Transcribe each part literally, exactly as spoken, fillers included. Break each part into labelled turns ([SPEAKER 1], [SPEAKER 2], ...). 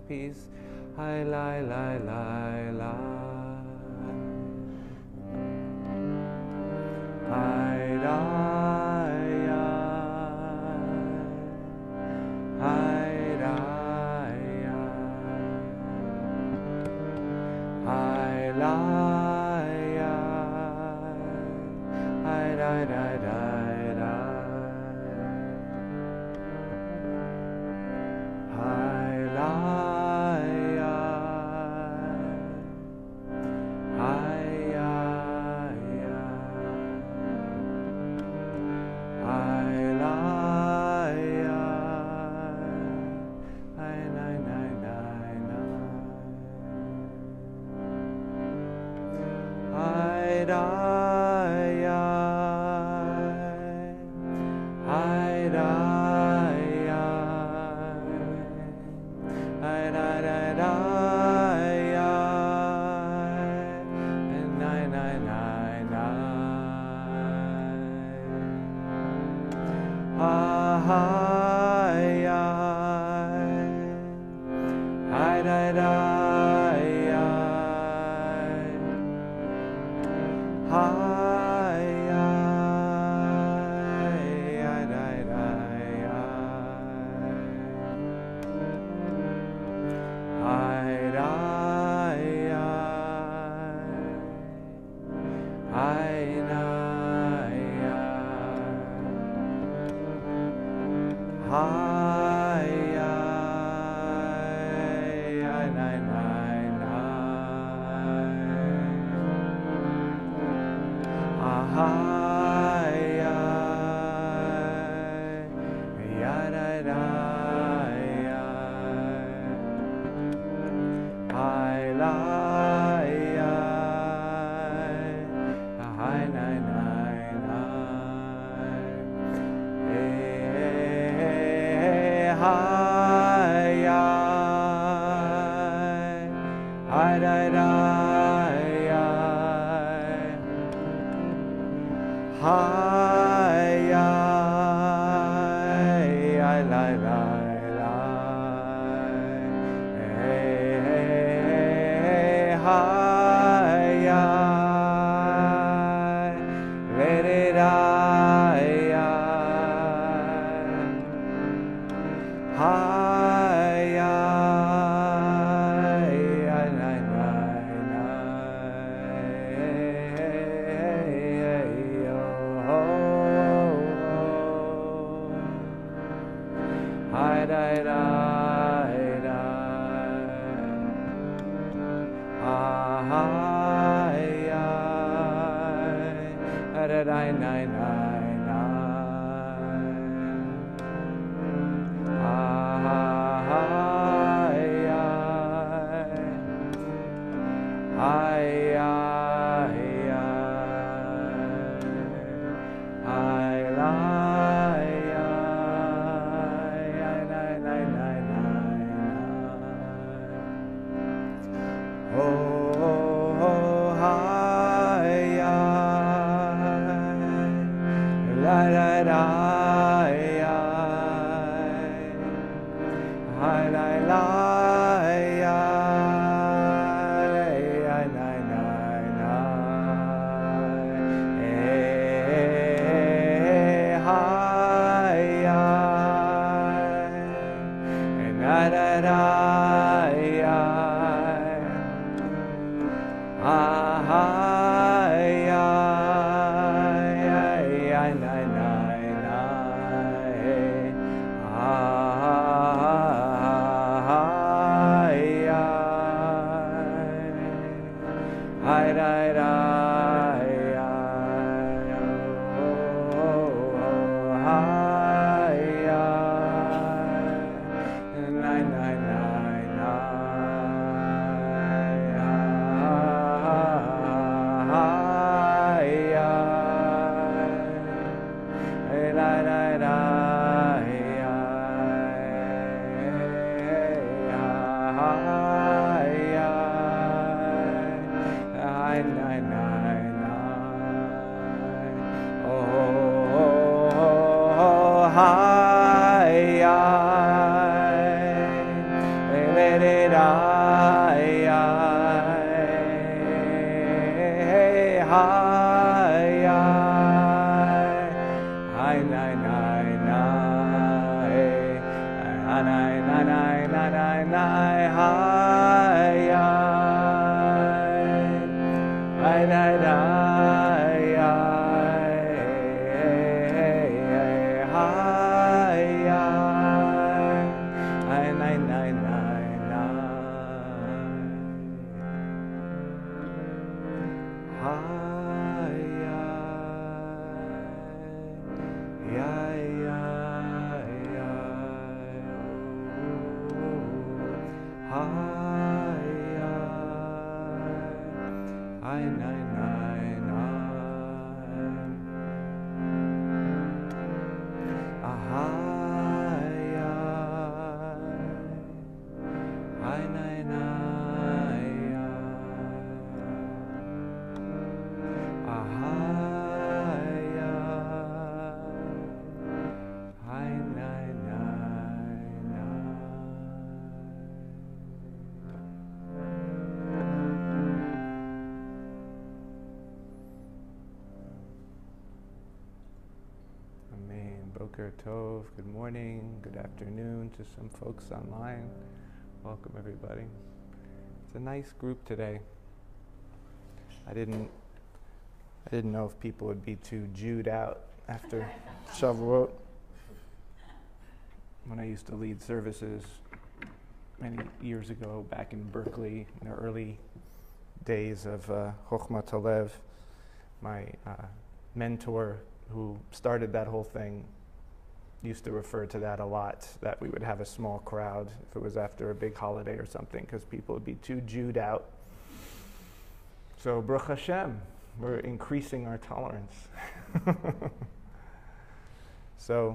[SPEAKER 1] peace. Hi, li, li, li, li. Hi, da, ya. Hi, da, ya. Hi, la, ya. Hi, da, da, da, da. Hi, la, ya. Hi, ya, ya. Hi, la, ya. Hi, nai, nai, nai, nai. Hi, da, ya. Hi, da, ya. Hi, da, da, da, ya. And nai, nai, nai, nai. Ha, ha, ya. Hi, da, da, ya. Hi, ya. Hi, da, da, ya. Hi, da, ya. Hi, na, ya. Hi, ya. Hi, nai, nai, nai. Hi, ya. Ya, da, da, ya. Hi, la, ya. Hi, nai, nai, nai. Hey, hi, ya. Hi, da, da, ya. Hi, ya. Hi, la, la, la. Hey, hey, hi, ya. Let it die, ya. Hi, ya. Hi, nai, nai, nai. Hi, da, da, da. Hi, ya. Da, da, da, nai, nai, nai. Hi, ya. Hi, ya, ya. Hi, la, ya. Hi, nai, nai, nai, nai, nai. Oh, oh, oh, hi, ya. La, da, da, ya. Hi, la, la, ya. Hi, nai, nai, nai. Hey, hi, ya. Da, da, da, ya. Hi, ya. Hi, nai, nai, nai. Boker Tov, good morning, good afternoon to some folks online. Welcome everybody. It's a nice group today. I didn't I didn't know if people would be too Jewed out after Shavuot. When I used to lead services many years ago back in Berkeley in the early days of uh, Chochmat Halev, my uh, mentor who started that whole thing used to refer to that a lot, that we would have a small crowd if it was after a big holiday or something, because people would be too Jewed out. So Baruch Hashem, we're increasing our tolerance. So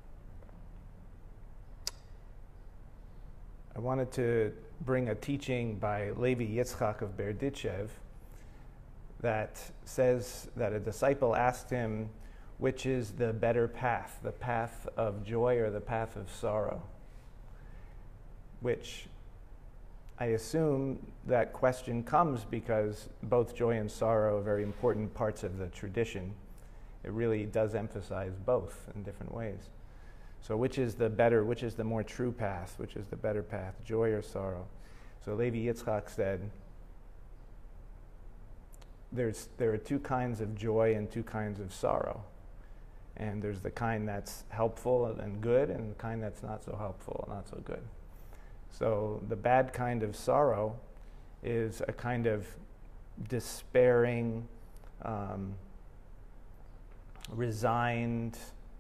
[SPEAKER 1] I wanted to bring a teaching by Levi Yitzchak of Berditchev that says that a disciple asked him, which is the better path, the path of joy or the path of sorrow? Which I assume that question comes because both joy and sorrow are very important parts of the tradition. It really does emphasize both in different ways. So which is the better, which is the more true path, which is the better path, joy or sorrow? So Levi Yitzchak said, there's, there are two kinds of joy and two kinds of sorrow. And there's the kind that's helpful and good, and the kind that's not so helpful and not so good. So the bad kind of sorrow is a kind of despairing, um, resigned,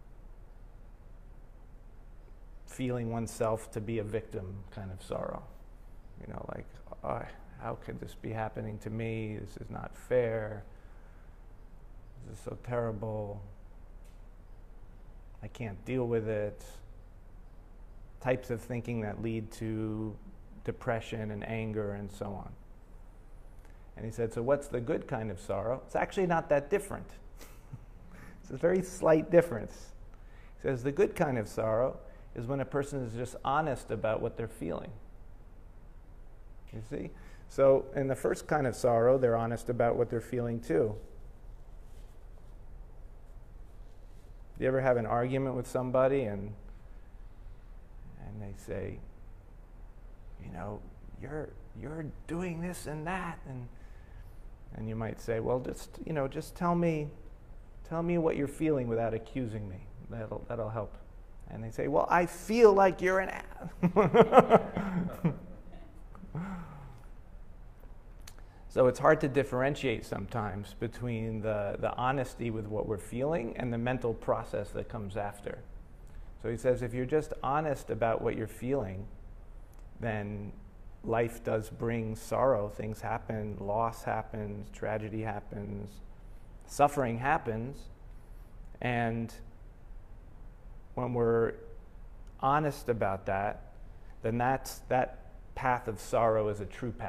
[SPEAKER 1] feeling oneself to be a victim kind of sorrow. You know, like, oh, how could this be happening to me? This is not fair. This is so terrible. I can't deal with it. Types of thinking that lead to depression and anger and so on. And he said, so what's the good kind of sorrow? It's actually not that different. It's a very slight difference. He says the good kind of sorrow is when a person is just honest about what they're feeling. You see? So in the first kind of sorrow, they're honest about what they're feeling too. You ever have an argument with somebody and and they say, you know, you're you're doing this and that, and and you might say, well, just you know, just tell me, tell me what you're feeling without accusing me. That'll that'll help. And they say, well, I feel like you're an ass. So it's hard to differentiate sometimes between the, the honesty with what we're feeling and the mental process that comes after. So he says if you're just honest about what you're feeling, then life does bring sorrow. Things happen, loss happens, tragedy happens, suffering happens. And when we're honest about that, then that's, that path of sorrow is a true path.